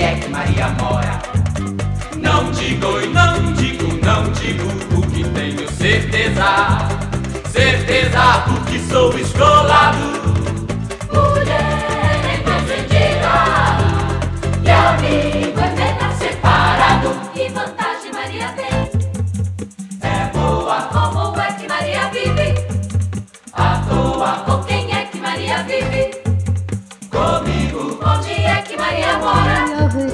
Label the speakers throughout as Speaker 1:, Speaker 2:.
Speaker 1: onde é que Maria mora? Não digo e não digo, não digo o que tenho certeza. Certeza porque sou escolado.
Speaker 2: Mulher incompreendida e amigo é pena separado. Que vantagem Maria tem?
Speaker 1: É boa.
Speaker 2: Como é que Maria vive?
Speaker 1: À toa.
Speaker 2: Com quem é que Maria vive?
Speaker 1: Comigo.
Speaker 2: Onde é que Maria mora?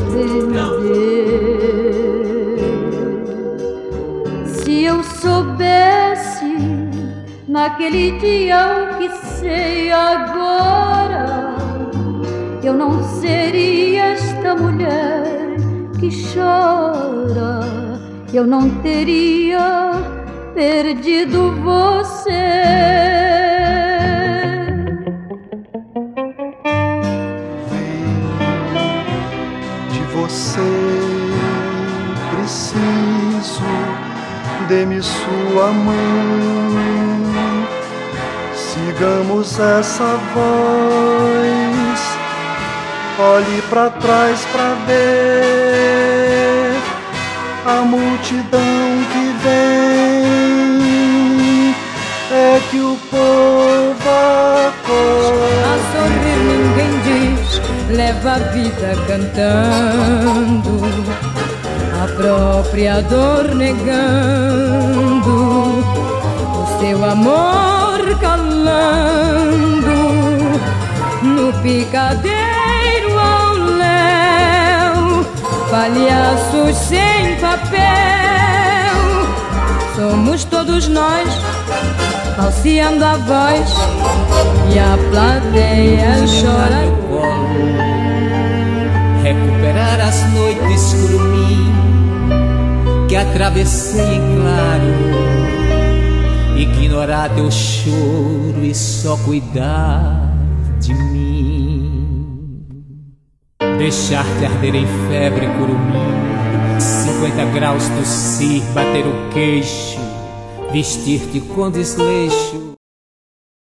Speaker 3: Se eu soubesse naquele dia o que sei agora, eu não seria esta mulher que chora, eu não teria perdido você.
Speaker 4: Você preciso, dê-me sua mão, sigamos essa voz, olhe pra trás pra ver a multidão que vem, é que o povo acorda.
Speaker 5: A sorrir ninguém diz, leva a vida cantando, a própria dor negando, o seu amor calando, no picadeiro ao léu, palhaços sem papel, somos todos nós, falseando a voz, e a plateia chora.
Speaker 6: Recuperar as noites curumim que atravessei em claro, ignorar teu choro e só cuidar de mim. Deixar-te arder em febre curumim, 50 graus tossir, bater o queixo, vestir-te com desleixo